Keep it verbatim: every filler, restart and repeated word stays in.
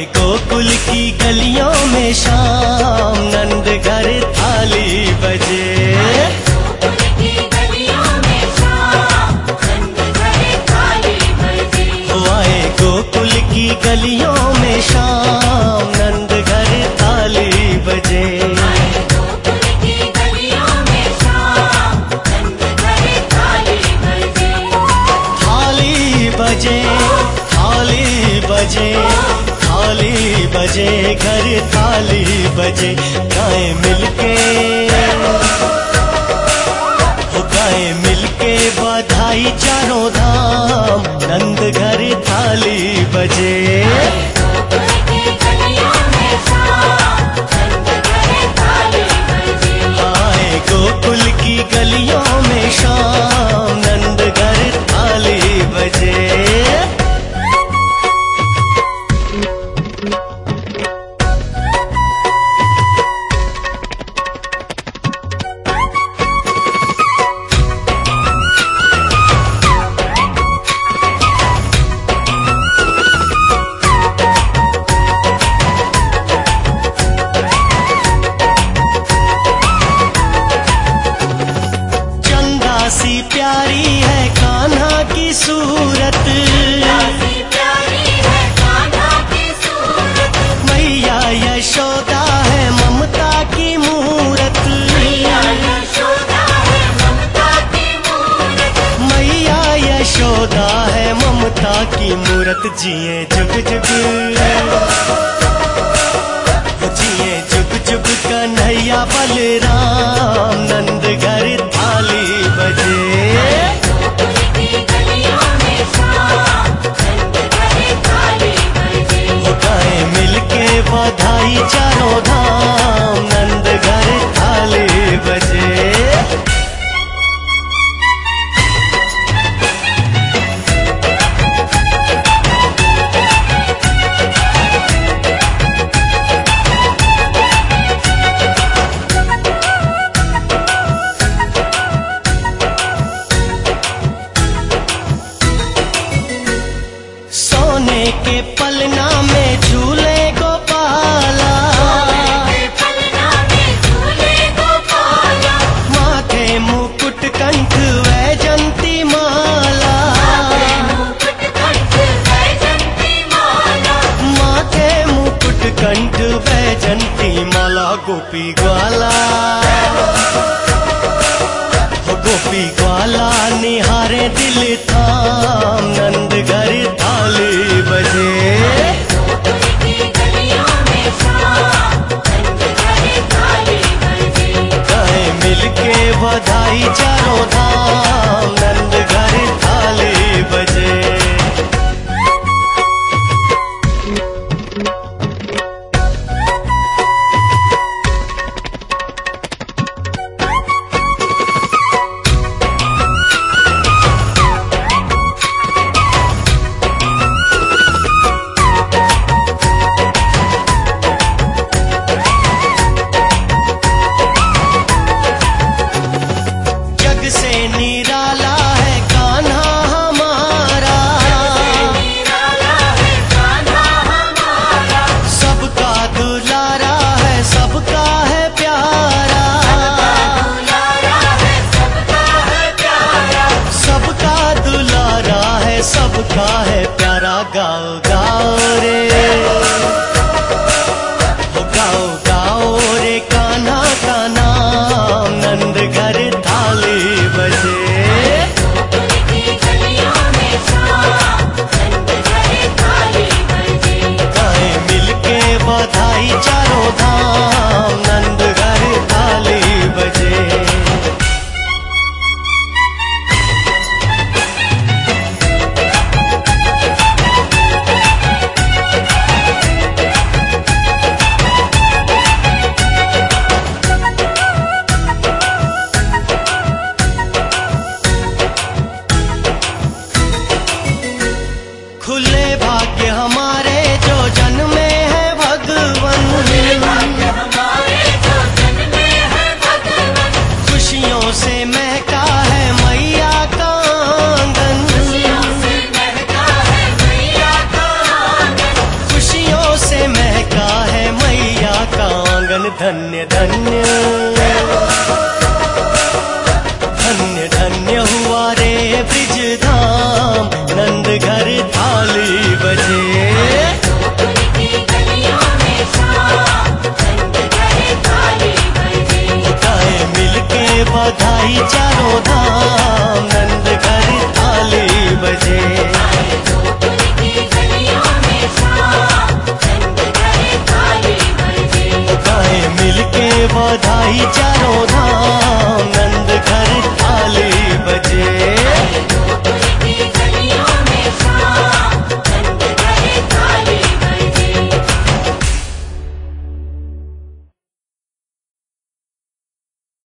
गोकुल की गलियों में शाम, नंद घर थाली बजे। आए गोकुल की गलियों में शाम, नंद घर थाली बजे। थाली बजे, थाली बजे, थाली बजे, घर थाली बजे। गाए मिलके, हो गाए मिलके बधाई चारों धाम, नंद घर थाली बजे। आए गोकुल की गलियों में शाम, नंद घर थाली बजे। सी प्यारी है कान्हा की सूरत, मैया यशोदा है ममता की मूरत। मैया यशोदा है ममता की मूरत। जिए जुग जुग, जिए जुग जुग कन्हैया बलराम, नंद घर थाली बजे। गाए मिलके बधाई चारों धाम, नंद घर थाली बजे। सोने के पलना में झूले गोपाला, माथे मुकुट कंठ वैजंती माला। माथे मुकुट कंठ वैजंती माला। गोपी ग्वाला, गोपी ग्वाला निहारे दिल थाम, नंद घर थाली बजे। गाए मिलके बधाई चारों धाम, नंद घर थाली बजे। मन धन्य धन्य धन्य धन्य हुआ रे ब्रिज धाम, नंद घर थाली बजे। गाए मिलके बधाई चारों धाम, नंद घर थाली बजे। गाए मिलके बधाई चारों धाम, नंद घर थाली बजे।